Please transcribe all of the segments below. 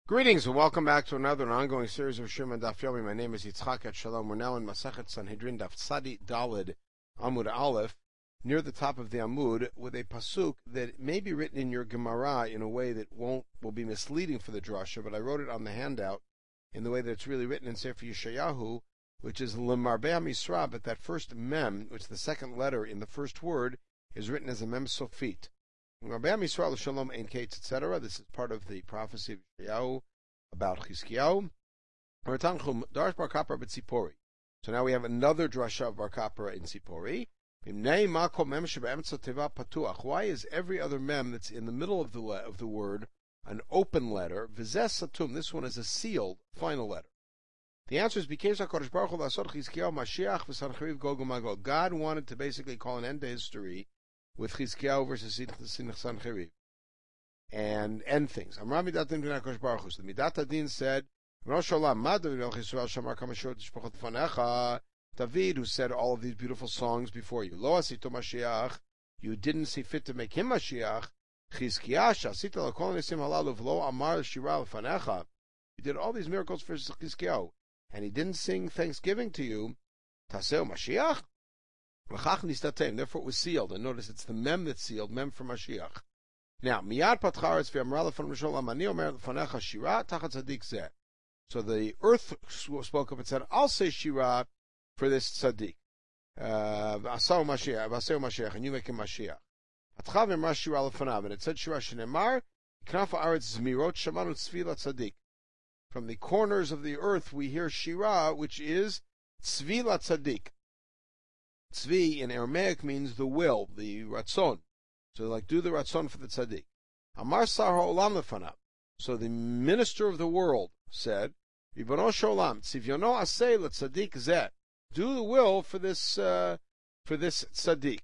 Greetings and welcome back to another ongoing series of Shir Daf Yomi. My name is Yitzchak Shalom. We're now in Masachet Sanhedrin Daf Tzadi Dalid Amud Aleph, near the top of the Amud, with a pasuk that may be written in your Gemara in a way that will be misleading for the drasha, but I wrote it on the handout in the way that it's really written in Sefer Yeshayahu, which is Lemarbeh Misra, but that first mem, which is the second letter in the first word, is written as a mem sofit. Shalom Ein Kates, etc. This is part of the prophecy of Yeshayahu about Chizkiyahu. So now we have another drasha of Bar Kapara in Tzipori. Why is every other mem that's in the middle of the word an open letter? This one is a sealed final letter. The answer is because God wanted to basically call an end to history with Chizkiyahu versus Sancheriv and end things. The Midat Adin said, David, who said all of these beautiful songs before you, Lo asito Mashiach, you didn't see fit to make him Mashiach. You did all these miracles for Chizkiyahu, and he didn't sing thanksgiving to you. Taseo Mashiach? Therefore it was sealed. And notice it's the mem that's sealed, mem for Mashiach. Now, miyad patcharetz v'amra lefan Misholam ani omer lefanecha shira tachat tzadik zeh. So the earth spoke up and said, I'll say shira for this tzaddik. V'asau Mashiach, and you make him Mashiach. Atcha v'amra shira lefanav, and it said shira shenemar, knaf haaretz zmirot shamanu tzvila tzaddik. From the corners of the earth we hear shira, which is tzvila tzaddik. Tzvi in Aramaic means the will, the ratzon. So like do the ratzon for the tzaddik. Amar sar ha'olam lefanav. So the minister of the world said, Ribono sholam, tzivyono aseh letzaddik zeh. Do the will for this tzaddik.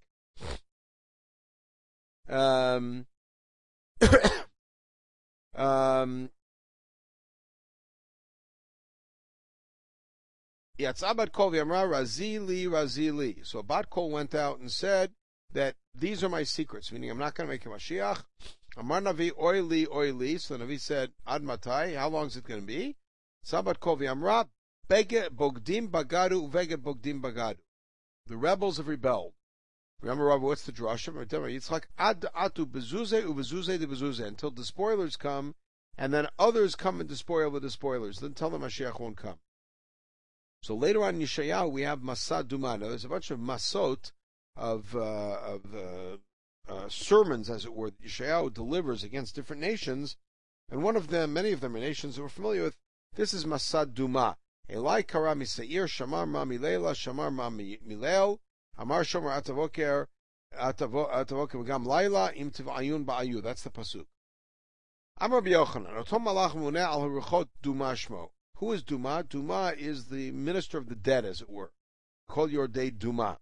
Bat Kol v'amra razili razili. So Bat Kol went out and said that these are my secrets, meaning I'm not going to make him Mashiach. Amar Navi oili oili. So the Navi said, Ad matai, how long is it going to be? Bat Kol v'amra bege bogdim bagadu vege bogdim bagadu. The rebels have rebelled. Remember, Rabbi, what's the drasha? It's like ad atu bezuze ubezuze de bezuze, until the spoilers come, and then others come and despoil the despoilers. Then tell them Mashiach won't come. So later on in Yeshayahu we have Masad Duma. Now there's a bunch of masot of sermons, as it were, that Yeshayahu delivers against different nations, and one of them, many of them are nations that we're familiar with. This is Masad Duma. Elai kara miseir shamar ma milela shamar ma milel amar shomer atavoker v'gam laila im tivayun ba'ayu. That's the pasuk. Amar b'yochanan otom malach muneh al haruchot Duma shmo. Who is Duma? Duma is the minister of the dead, as it were. Call your day Duma.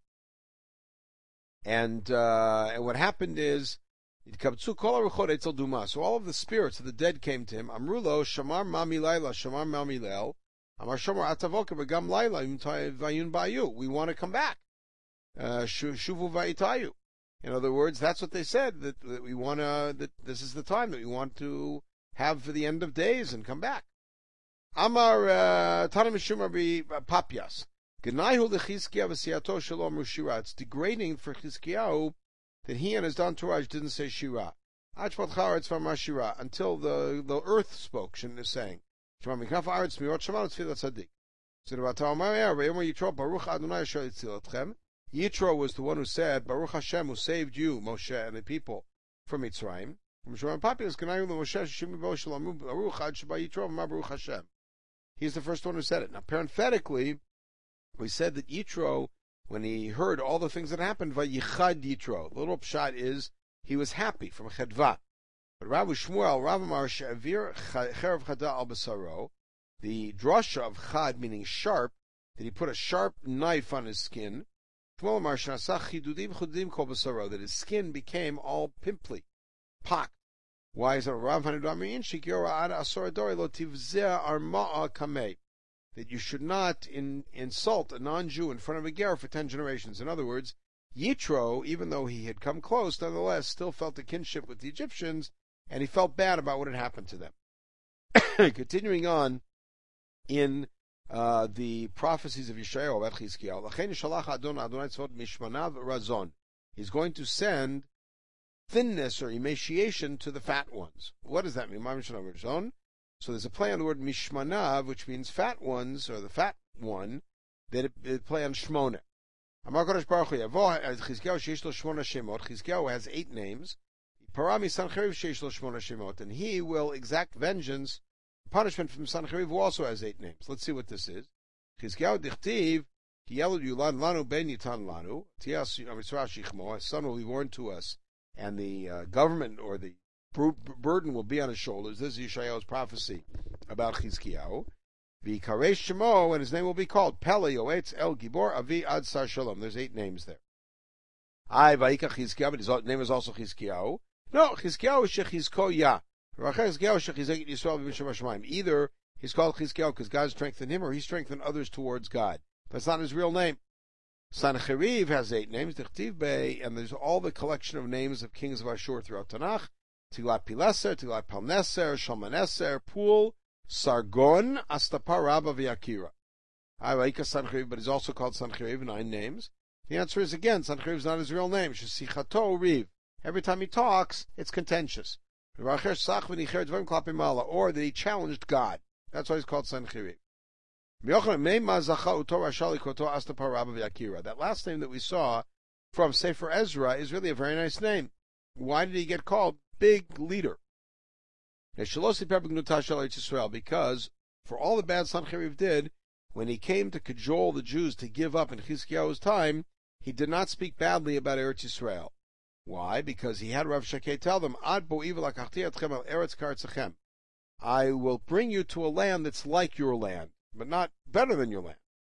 And what happened is, so all of the spirits of the dead came to him. Amrulo shamar mami laila shamar mami lel amar shamar atavoka v'gam laila vayun bayu. We want to come back. Shuvu vayitayu. In other words, that's what they said, that we want to, that this is the time that we want to have for the end of days and come back. Amar Tana Mishum Rabbi Papias. Genaihu leChizkiyahu v'siyato shalom rushira. It's degrading for Chizkiyahu that he and his entourage didn't say shira. Achvat charetz v'amar shira, until the earth spoke, shouldn't have saying. Shema miknaf haaretz mirot shamanu tefillah tzaddik. So the Bata Omer V'yomer Yitro Baruch Adonai Asher Yitzil Etchem. Yitro was the one who said Baruch Hashem, who saved you, Moshe, and the people from Mitzrayim. He's the first one who said it. Now, parenthetically, we said that Yitro, when he heard all the things that happened, Vayichad Yitro. The little pshat is, he was happy, from Chedva. But Rabbi Shmuel, Rav Amar She'avir Cherev Chada al Basaro, the drasha of Chad, meaning sharp, that he put a sharp knife on his skin, Shmuel Amar She'asach Chidudim Chudim Kol Basaro, that his skin became all pimply, pocked. Why is it Rav Hanudamiyin Shikyora Ada Asoradori Lo Tivzeh Arma'a Kamei? That you should not insult a non-Jew in front of a ger for 10 generations. In other words, Yitro, even though he had come close, nonetheless still felt a kinship with the Egyptians, and he felt bad about what had happened to them. Continuing on in the prophecies of Yeshayahu about Chizkiyahu, L'chein shalach Adonai tzvot mishmanav razon. He's going to send thinness or emaciation to the fat ones. What does that mean? So there's a play on the word mishmanav, which means fat ones, or the fat one, that it play on shmona. Amar Kodesh Baruch Hu, Chizkiyahu sheish lo shmona shemot. Chizkiyahu has 8 names. Parami Sancheriv sheish lo shmona shemot, and he will exact vengeance, punishment from Sancheriv, who also has 8 names. Let's see what this is. Chizkiyahu dichtiv, ki yelud yulan lanu ben yitan lanu, tias amitzvah shichmo, a son will be born to us, and the government or the burden will be on his shoulders. This is Yeshayahu's prophecy about Chizkiyahu. V'karei shemo, and his name will be called Pele Yoetz El Gibor Avi Ad Sar Shalom. There's 8 names there. I Vayika Chizkiyahu, but his name is also Chizkiyahu. No, Chizkiyahu Shechizko Ya. Either he's called Chizkiyahu because God strengthened him, or he strengthened others towards God. That's not his real name. Sancheriv has 8 names, and there's all the collection of names of kings of Ashur throughout Tanakh. Tiglat Pileser, Tiglat Palneser, Shalmaneser, Pul, Sargon, Astapar, Rabba, V'Yakira. Ayvaika Sancheriv, but he's also called Sancheriv, 9 names. The answer is, again, Sancheriv is not his real name. Shesichato Riv. Every time he talks, it's contentious. Or that he challenged God. That's why he's called Sancheriv. That last name that we saw from Sefer Ezra is really a very nice name. Why did he get called Big Leader? Because for all the bad Sancheriv did, when he came to cajole the Jews to give up in Chizkiyahu's time, he did not speak badly about Eretz Yisrael. Why? Because he had Rav Shakeh tell them, I will bring you to a land that's like your land, but not better than your land.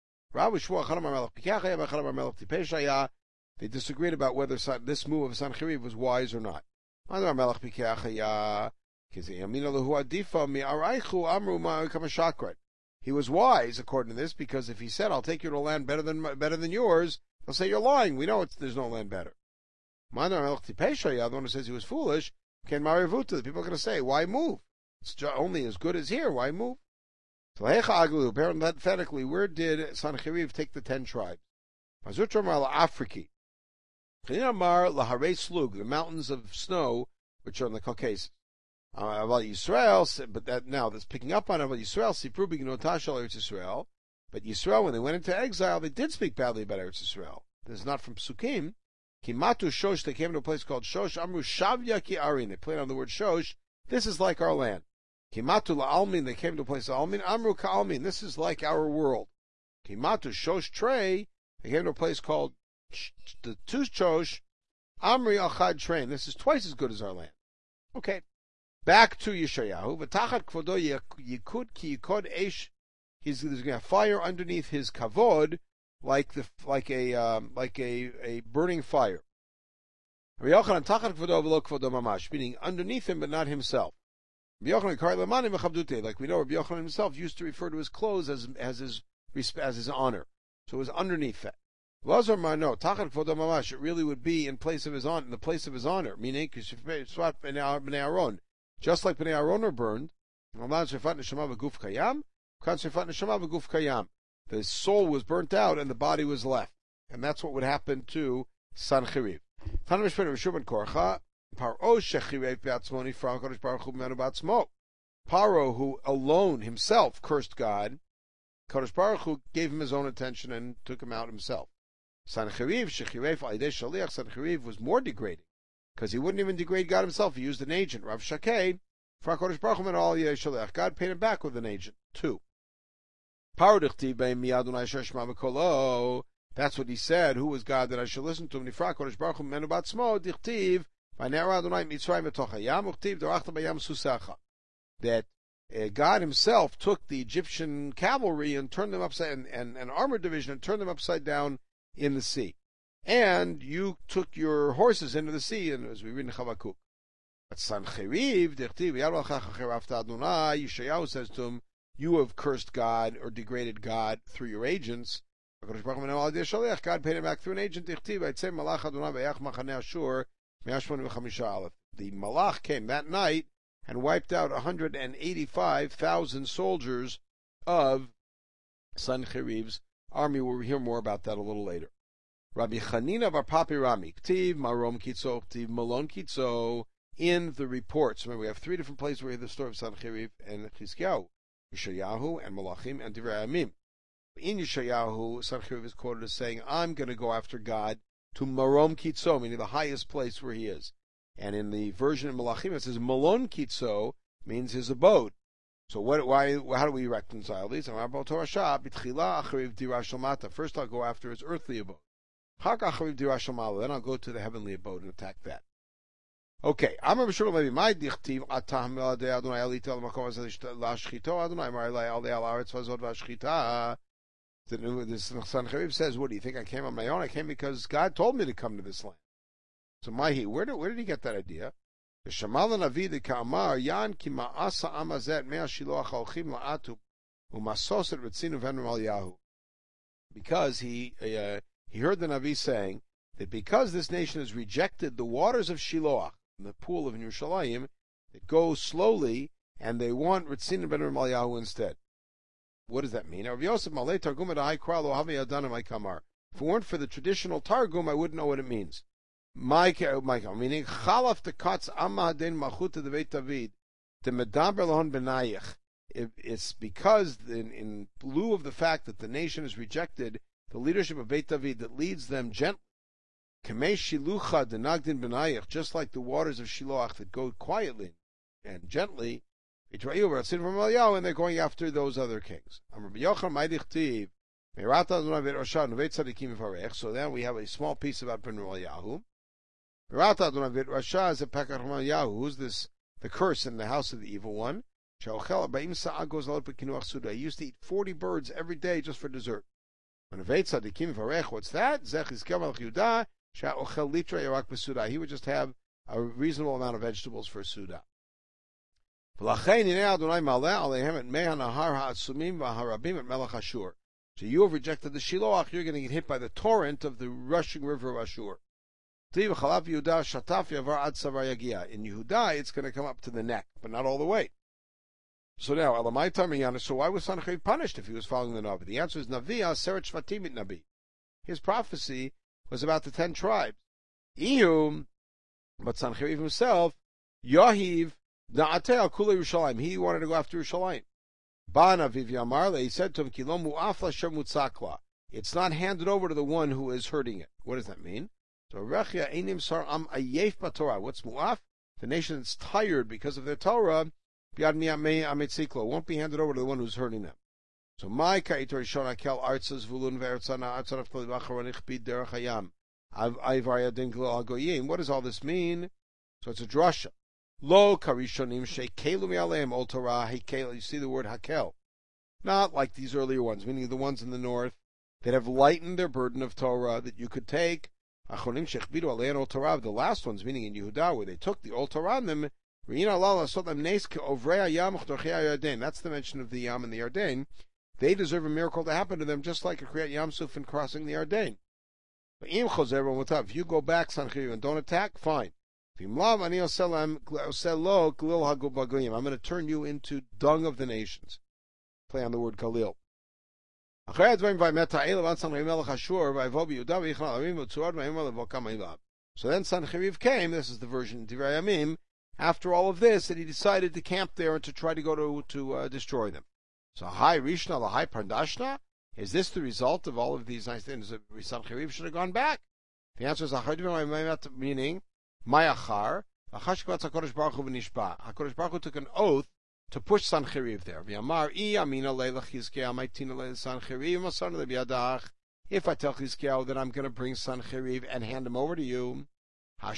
They disagreed about whether this move of Sancheriv was wise or not. He was wise, according to this, because if he said, I'll take you to a land better than yours, they'll say, you're lying. We know there's no land better. The one who says he was foolish, the people are going to say, why move? It's only as good as here, why move? So, parenthetically, where did Sancheriv take the 10 tribes? The mountains of snow, which are in the Caucasus. But that now that's picking up on Yisrael, Yisrael. But Yisrael, when they went into exile, they did speak badly about Eretz Yisrael. This is not from Psukim. Kimatu Shosh, they came to a place called Shosh. Amru Shavya Ki Arin. They played on the word Shosh. This is like our land. Kimatu La'almin, they came to a place of Almin. Amru Ka'almin. This is like our world. Kimatu Shosh Trey, they came to a place called the Shosh. Amri Achad Train. This is twice as good as our land. Okay. Back to Yeshayahu. V'tachat kvodo yikud ki yikod eish. There's going to have fire underneath his kavod, like a burning fire. Meaning underneath him, but not himself. Like we know, Rabbi Yochanan himself used to refer to his clothes as his honor. So it was underneath that. It really would be in place of his honor, meaning just like Bnei Aaron are burned. The soul was burnt out and the body was left. And that's what would happen to Sancheriv. Paro, who alone himself cursed God, Kadosh Baruch Hu gave him his own attention and took him out himself. Sancheriv was more degrading, because he wouldn't even degrade God himself. He used an agent. Rav Shakeh, God paid him back with an agent, too. That's what he said. Who was God that I should listen to him? That God himself took the Egyptian cavalry and turned them upside, and armored division, and turned them upside down in the sea. And you took your horses into the sea, and as we read in Chavakuk. But Sancheriv, Yeshayahu says to him, you have cursed God or degraded God through your agents. God paid him back through an agent. The Malach came that night and wiped out 185,000 soldiers of Sancheriv's army. We'll hear more about that a little later. Rabbi Chanina bar Papi Rami, Ktiv Marom Kitzo, Ktiv Malon Kitzo, in the reports. Remember, we have three different places where we have the story of Sancheriv and Chizkiyahu, Yeshayahu and Malachim and Divrei Amim. In Yeshayahu, Sancheriv is quoted as saying, I'm going to go after God to Marom Kitzo, meaning the highest place where he is. And in the version of Malachim, it says Malon Kitzo, means his abode. So how do we reconcile these? First, I'll go after his earthly abode. Then I'll go to the heavenly abode and attack that. Okay, Amar B'Shulom maybe my dichtiv atam Adonai alita l'makom lashchito Adonai marlei al haaretz v'azod v'ashchita. This Sancheriv says, what do you think? I came on my own. I came because God told me to come to this land. So where did he get that idea? Shamal Navi the Kamar Yan ki ma'asa amazet mea shiloach halchim la'atu umasos et ritzinu v'enu al Yahu. Because he heard the Navi saying that because this nation has rejected the waters of Shiloach, the pool of Yerushalayim, that go slowly, and they want Ritzin ben Yahu instead. What does that mean? If it weren't for the traditional Targum, I wouldn't know what it means. Meaning, Chalaf the Katz Amma Hadin Machuta the Beit David, the Medaber Lahon Benayich. It's because, in lieu of the fact that the nation has rejected the leadership of Beit David that leads them gently, Kamei Shilucha the Nagdin Benayich, just like the waters of Shiloach that go quietly and gently, and they're going after those other kings. So then we have a small piece about Ben Yahu. Who's this? The curse in the house of the evil one. He used to eat 40 birds every day just for dessert. What's that? He would just have a reasonable amount of vegetables for Suda. So you have rejected the Shiloach, you're going to get hit by the torrent of the rushing river of Ashur. In Yehuda, it's going to come up to the neck, but not all the way. So now, so why was Sancheriv punished if he was following the Navi? The answer is Navi Seret Shvatim it Nabi. His prophecy was about the 10 tribes. But Sancheriv himself, Yahiv Na'ateh al Kula Yerushalayim. He wanted to go after Yerushalayim. Ba Naviv Yamarle, he said to him, Kilo mu'af l'asher mutzakla. It's not handed over to the one who is hurting it. What does that mean? So Rechia Einim Sar Am Ayef B'Torah. What's mu'af? The nation that's tired because of their Torah. Biad Miyamei Ametziklo. Won't be handed over to the one who's hurting them. So my Kaitor Shona Kel Artzas Vulun Ve'ertzana Artzana F'Tali Vacharonich Bid Derech Hayam. Ayvariyadin Glil Hagoyim. What does all this mean? So it's a drasha. Lo karishonim sheikelu mi'aleim ol Torah hakel. You see the word hakel. Not like these earlier ones, meaning the ones in the north that have lightened their burden of Torah that you could take. Achonim shechbidu alein ol Torah. The last ones, meaning in Yehuda, where they took the ol Torah on them. That's the mention of the Yam and the Yarden. They deserve a miracle to happen to them, just like a Kriyat Yamsuf in crossing the Yarden. If you go back, Sancheriv, and don't attack, fine. I'm going to turn you into dung of the nations. Play on the word Galil. So then Sancheriv came, this is the version Divrei Yamim, after all of this, that he decided to camp there and to try to go to destroy them. So, Hai Rishna Lahai Pardashna? Is this the result of all of these nice things that Sancheriv should have gone back? The answer is meaning Mayachar. HaKadosh Baruch Hu v'nishba. HaKadosh Baruch Hu took an oath to push Sancheriv there. If I tell Chizkiyahu that I'm going to bring Sancheriv and hand him over to you, he'll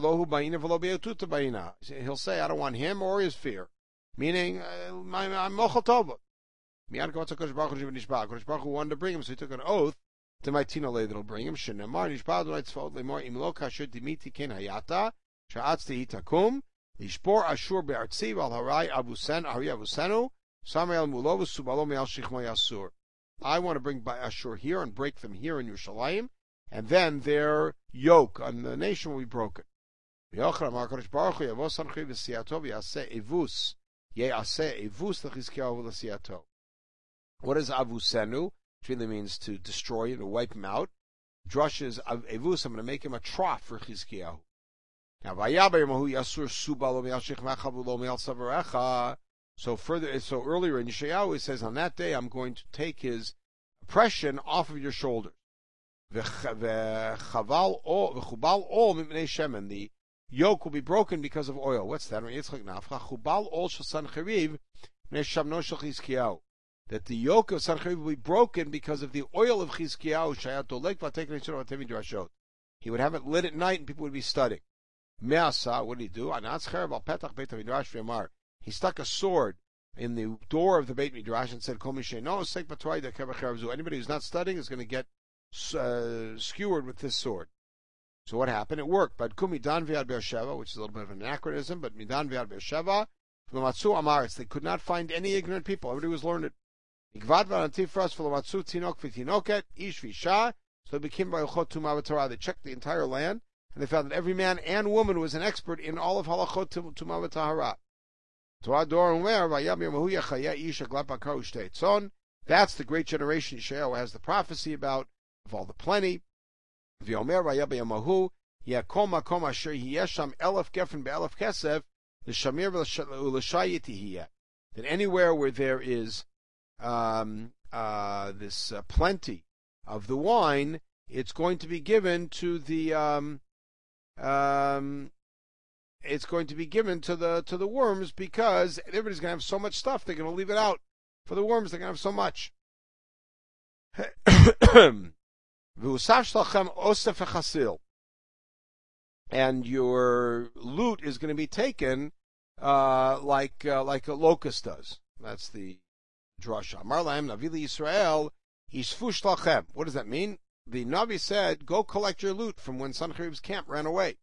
say, I don't want him or his fear. Meaning, I'm mochel tova. HaKadosh Baruch Hu wanted to bring him, so he took an oath to my tinole that'll bring him. Shenemar nishbad leitzvot lemor imlo kasher dimiti ken hayata sha'atzti hitakum lishbor ashur be'artzi val harai avusen ari avusenu samuel mulovus subalo me'al shichmo yasur. I want to bring by Ashur here and break them here in Yerushalayim, and then their yoke on the nation will be broken. Yochanan Amar Kodesh Baruch Hu Yavo Sancheriv V'Siato V'Yaseh Evus Ye'aseh Evus L'Chizkiyahu V'Siato. What is Avusenu? Which really means to destroy and to wipe him out. Drush is Evus, I'm going to make him a trough for Chizkiyahu. Now, Vayabayamahu Yasur Subalo Me'al Shechmachavulo Me'al Savarecha. So earlier in Yeshayahu it says, on that day I'm going to take his oppression off of your shoulders. The yoke will be broken because of oil. What's that? That the yoke of Sancheriv will be broken because of the oil of Chizkiyahu. He would have it lit at night and people would be studying. What did he do? He stuck a sword in the door of the Beit Midrash and said, anybody who's not studying is going to get skewered with this sword. So what happened? It worked. But Midan Viad Beersheva, which is a little bit of an anachronism, but Midan Viad Beersheva, from the Matsu Amaretz, they could not find any ignorant people. Everybody was learned. So it became Baruchot Tumah Torah. They checked the entire land, and they found that every man and woman was an expert in all of Halachot Tumah Tahara. That's the great generation Yeshayahu has the prophecy about, of all the plenty. That anywhere where there is this plenty of the wine, it's going to be given to the worms, because everybody's going to have so much stuff, they're going to leave it out for the worms. They're going to have so much. And your loot is going to be taken like a locust does. That's the drasha. Amar lahem Navi Yisrael Yisfush lachem. What does that mean? The Navi said, go collect your loot from when Sancherib's camp ran away.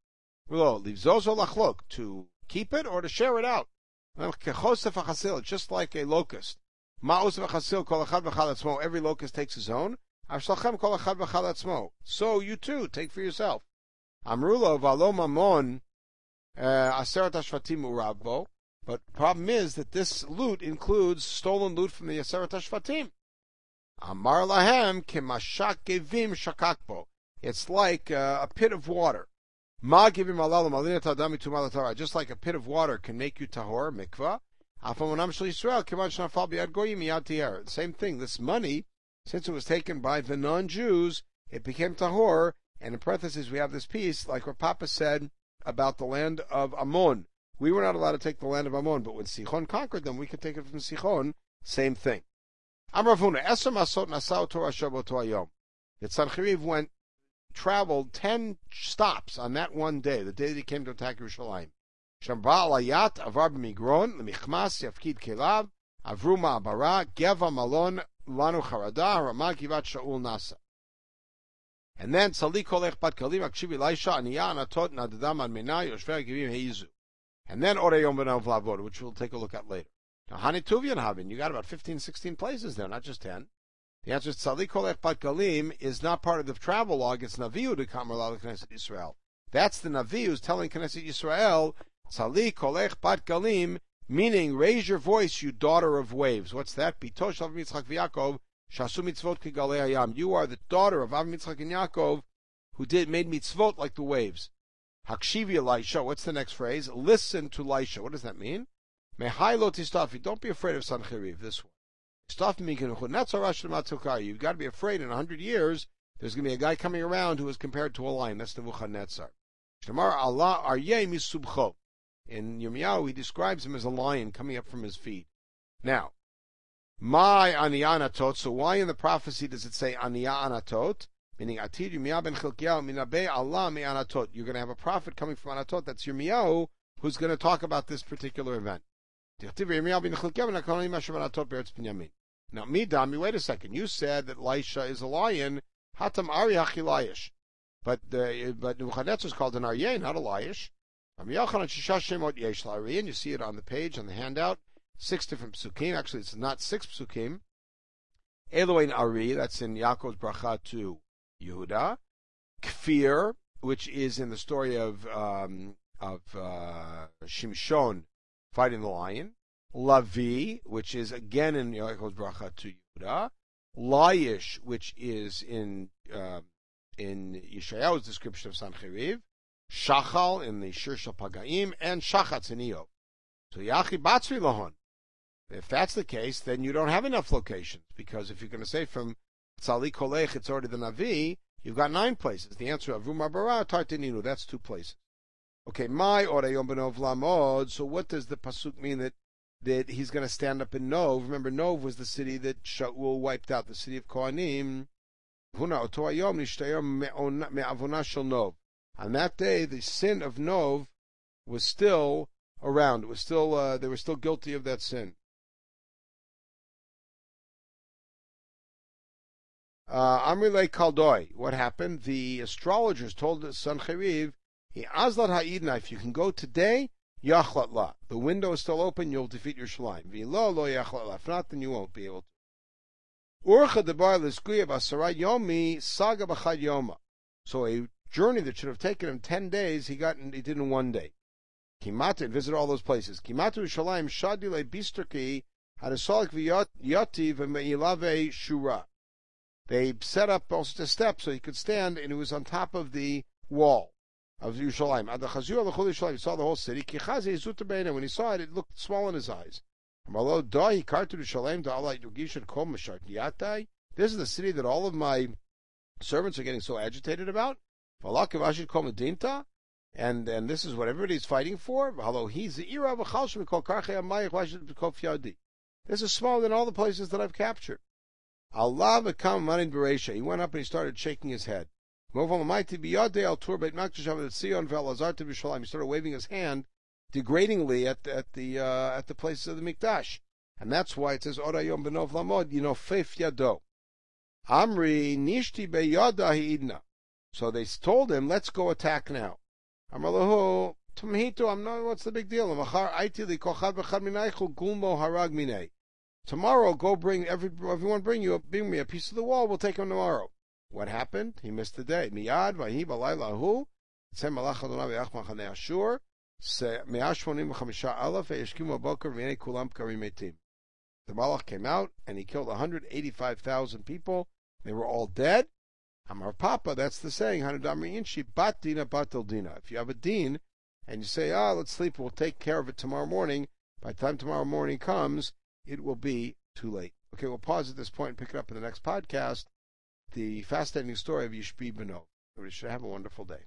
To keep it or to share it out. Just like a locust. Every locust takes his own. So you too, take for yourself. But the problem is that this loot includes stolen loot from the Aseret HaShvatim. Amar lahem kemashak gevim shakakbo. It's like a pit of water. Just like a pit of water can make you tahor, mikvah. Same thing, this money, since it was taken by the non-Jews, it became tahor, and in parentheses we have this piece, like what Papa said about the land of Ammon. We were not allowed to take the land of Ammon, but when Sichon conquered them, we could take it from Sichon. Same thing. Amravuna, Eser Masot Nasau Torah Shabbos Hayom. That Sancheriv traveled 10 stops on that one day, the day that he came to attack Yerushalayim. Shamba Alayat, Avar B'Migron, L'Michmas, Yafkid Kelav, Avru Ma'abara, Geva Malon, Lanu Charada, Ramah Givat Shaul Nasa. And then, Tzali Kolech Bat Kalim, Akshiv Elisha, Aniyah Anatot, Nadadam Admenai, Yoshver Givim Heizu. And then Oreyom B'Nov Lavod, which we'll take a look at later. Now, Hanituvian Havin, you got about 15, 16 places there, not just 10. The answer is Tzali Kolech Bat Galim is not part of the travel log. It's Naviu to Kamar Lal Knesset Yisrael. That's the Navi who's telling Knesset Yisrael, Tzali Kolech Bat Galim, meaning raise your voice, you daughter of waves. What's that? Bitosh Avram Yitzchak v'Yakov Shasu Mitzvot Kigalei Hayam. You are the daughter of Avram Yitzchak and Yaakov, who made mitzvot like the waves. Hakshivi Elisha. What's the next phrase? Listen to Elisha. What does that mean? Mehai lo tistafi. Don't be afraid of Sancheriv. This one. You've got to be afraid in 100 years there's going to be a guy coming around who is compared to a lion. That's Nebuchadnezzar. In Yirmiyahu, he describes him as a lion coming up from his feet. Now, my Aniyah Anatot, so why in the prophecy does it say Aniyah Anatot? Meaning, Atid Yirmiyahu ben Chilkiyahu minabe Allah mi Anatot. You're going to have a prophet coming from Anatot, that's Yirmiyahu, who's going to talk about this particular event. Now, Midami, wait a second. You said that Elisha is a lion. Hatam Ari Hachilayish. But Nebuchadnezzar is called an Aryeh, not a Layish. And you see it on the page, on the handout. 6 different psukim. Actually, it's not 6 psukim. Elohein Ari, that's in Yaakov's bracha to Yehuda. Kfir, which is in the story of Shimshon fighting the lion. Lavi, which is again in Yaakov's bracha to Yehuda. Laish, which is in Yeshayahu's description of Sancheriv. Shachal in the Shir Shel Pagaim, and Shachatz in Eov. So Yachi Batzri Lahon. If that's the case, then you don't have enough locations, because if you're going to say from Tzali Kolech, it's already the Navi, you've got 9 places. The answer of Rumar Bara, Tartininu, that's 2 places. Okay, my Orayom Benov Lamod, so what does the Pasuk mean that he's going to stand up in Nov? Remember, Nov was the city that Shaul wiped out, the city of Kohanim. On that day, the sin of Nov was still around. It was still they were still guilty of that sin. Amrile Kaldoi, what happened? The astrologers told Sancheriv, Azlat Ha'idna, if you can go today, Yachlat La. The window is still open, you'll defeat Yerushalayim. V'lo lo Yachlat La. If not, then you won't be able to. Urcha debar l'zkuya b'asara yomi saga b'chad yoma. So a journey that should have taken him 10 days, he did in 1 day. Kimata, visit all those places. Kimata Yerushalayim shadile bistraki hadasalik v'yati v'me'ilave shura. They set up also a step so he could stand, and it was on top of the wall of Yerushalayim. He saw the whole city. When he saw it, it looked small in his eyes. This is the city that all of my servants are getting so agitated about. And this is what everybody's fighting for. This is smaller than all the places that I've captured. Allah become manin beresha. He went up and he started shaking his head. He started waving his hand degradingly at the places of the Mikdash. And that's why it says Orayom Benov Lamod, Feif Yado. Amri Nishti Beyada Hidna. So they told him, let's go attack now. Amralahu Tumhito, what's the big deal? Tomorrow, go bring everyone. Bring me a piece of the wall. We'll take him tomorrow. What happened? He missed the day. Miyad vahi balaylahu. Tzem malach Adonai v'yach machanei Ashur. 185,000 v'yeshkimu aboker v'nei kulam karim metim. The Malach came out and he killed 185,000 people. They were all dead. Amar Papa. That's the saying. Hanudamri inshi bat dina batel dina. If you have a din and you say, let's sleep. We'll take care of it tomorrow morning. By the time tomorrow morning comes, it will be too late. Okay, we'll pause at this point and pick it up in the next podcast. The fascinating story of Yishbi Beno. Everybody should have a wonderful day.